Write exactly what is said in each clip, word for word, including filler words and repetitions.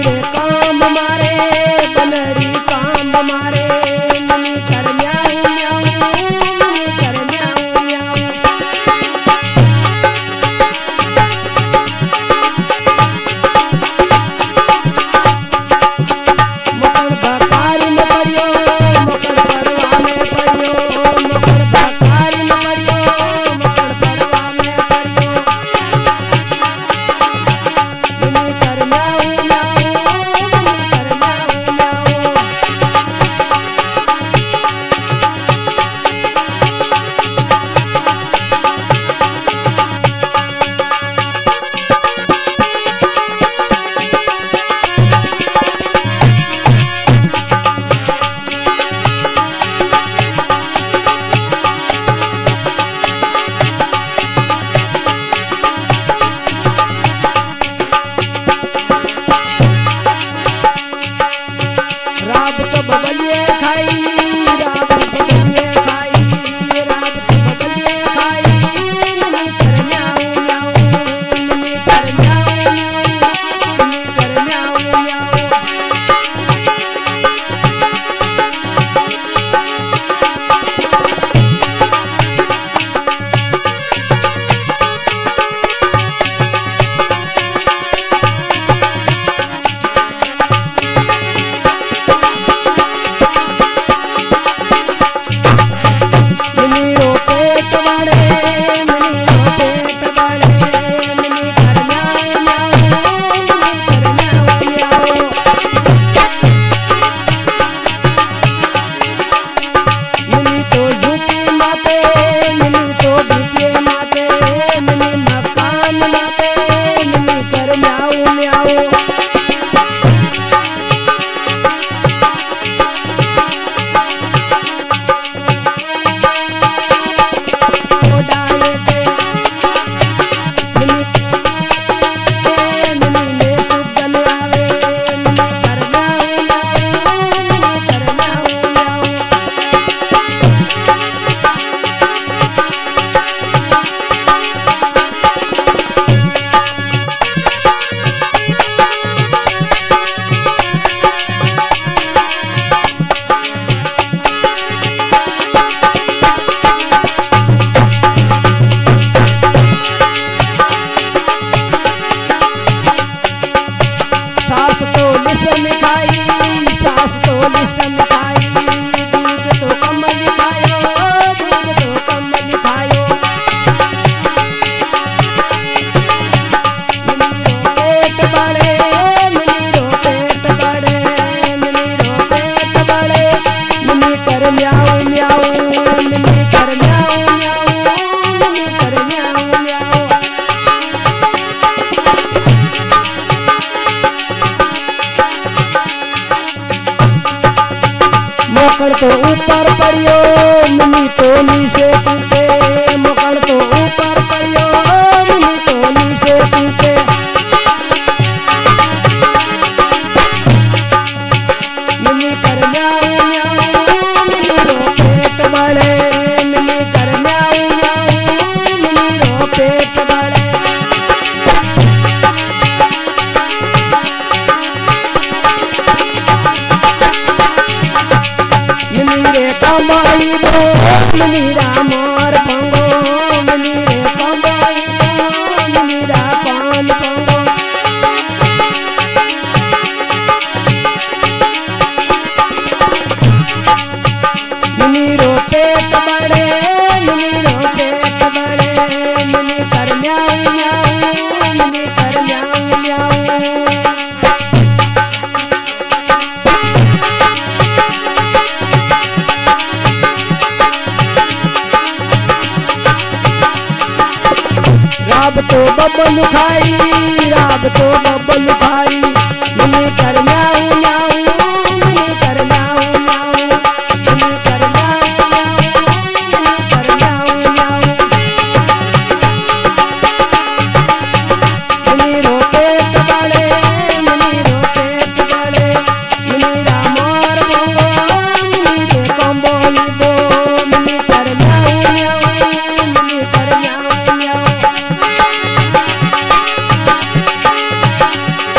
रे काम मारे बनड़ी काम मारे मिनी कर म्याऊ म्याऊ मिनी कर म्याऊ म्याऊ मकर बकारी में पड़ियो मकर पड़वा में पड़ियो मकर बकारी में पड़ियो मकर पड़वा में पड़ियो मिनी कर म्याऊ म्याऊ मिनी कर म्याऊ म्याऊ राब तो बबलिए खाई राब बबलिए खाई राब तो बबलिए खाई मिनी कर म्याऊ म्याऊ मिनी कर म्याऊ म्याऊ मिनी कर म्याऊ म्याऊ मिनी रो पेट बड़े मिनी रो पेट बड़े मिनी कर म्याऊ म्याऊ मिनी कर म्याऊ म्याऊ मिनी तो झुकी माते मिनी तो बीते माते मिनी मकान माते मिनी कर म्याऊ म्याऊ ओडाए के मिनी मिनी ने सुगन आवे मिनी कर म्याऊ म्याऊ मिनी कर म्याऊ म्याऊ सास तो लिसन खाई सास तो लिसन खाई दूध तो कमल खायो दूध तो कमल खायो मिनी रो पेट बड़े मिनी रो पेट बड़े मिनी रो पेट बड़े मिनी कर म्याऊ म्याऊ मिनी कर म्याऊ म्याऊ मिनी कर म्याऊ म्याऊ मकर तो ऊपर पड़ियो मिनी तो नीचे कूटे मकर तो ऊपर पड़ियो मिनी तो नीचे कूटे मिनी कर म्याऊ म्याऊ मिनी रो पेट बड़े मिनी कर म्याऊ म्याऊ मिनी रो पेट बड़े मिनी रे कमाई बो मिनी राम और पंगो मिनी रे कमाई बो मिनी रा पान पंगो मिनी रो पेट बड़े मिनी रो पेट बड़े मिनी कर म्याऊ म्याऊ मिनी कर म्याऊ म्याऊ राब तो बबलू खाई राब तो बबलू खाई मिनी कर म्याऊ म्याऊ मिनी कर म्याऊ म्याऊ मिनी कर म्याऊ म्याऊ मिनी कर म्याऊ म्याऊ मिनी रो पेट बड़े मिनी रो पेट बड़े मिनी राम और बंगो मिनी रे कम्बो इबो मिनी कर म्याऊ म्याऊ मिनी कर म्याऊ म्याऊ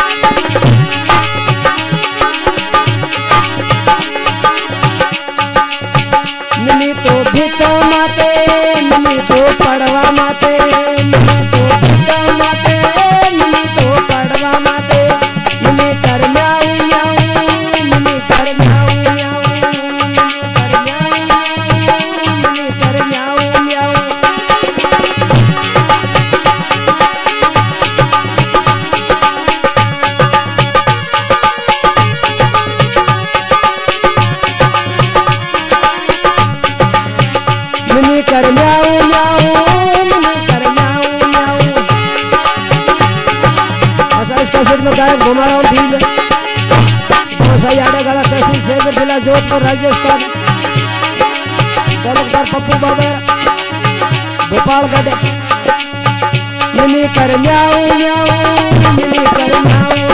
कैसेट में गायक घुमाराम भील गोसाई आड़ेगढ़ा तहसील सेठ जिला जोधपुर राजस्थान। कलाकार पप्पू बाबर गोपालगढ़। मिनी कर म्याऊ म्याऊ मिनी कर म्याऊ